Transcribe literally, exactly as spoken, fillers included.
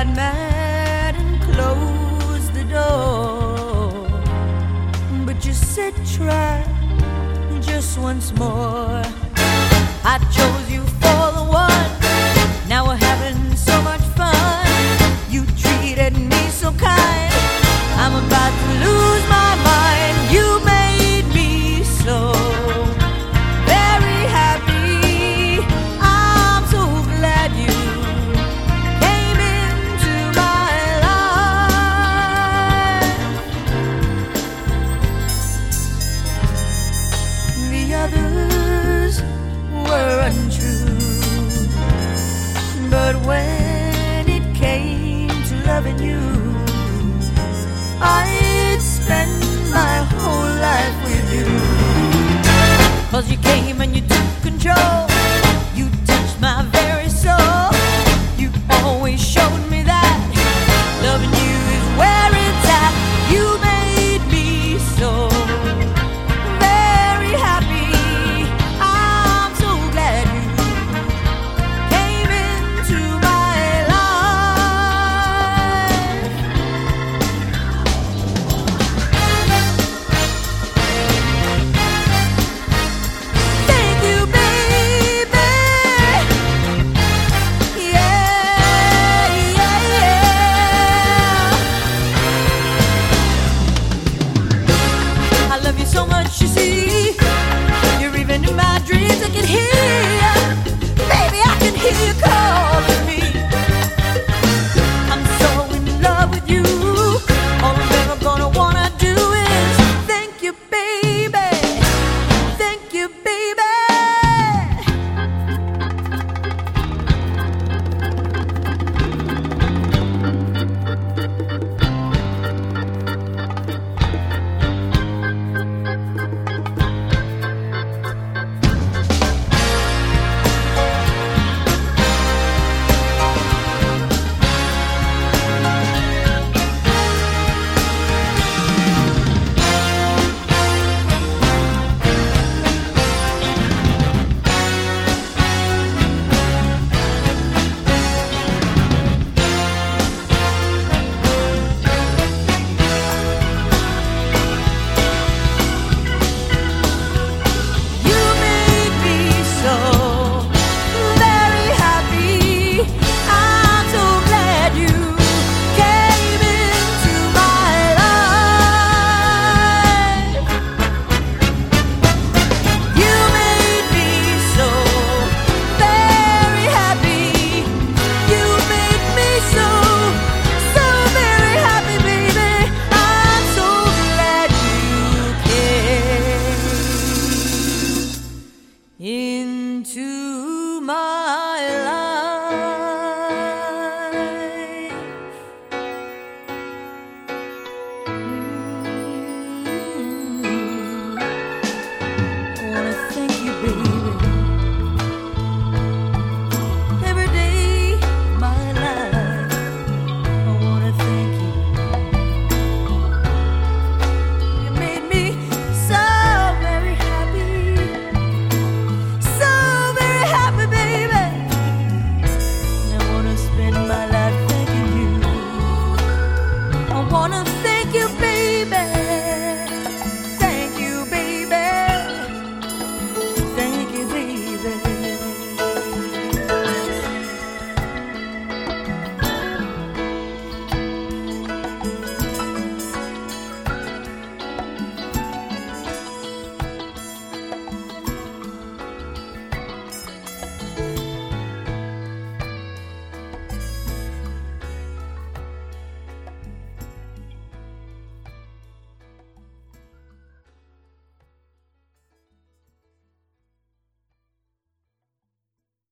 got mad and closed the door. But you said try just once more. I chose you for the one. Now we're having so much fun. You treated me so kind. I'm about to lose my mind. You made me so very happy. I'm so glad you came into my life. The others were untrue, but when it came to loving you, I'd spend my whole life with you. 'Cause you came and you took control.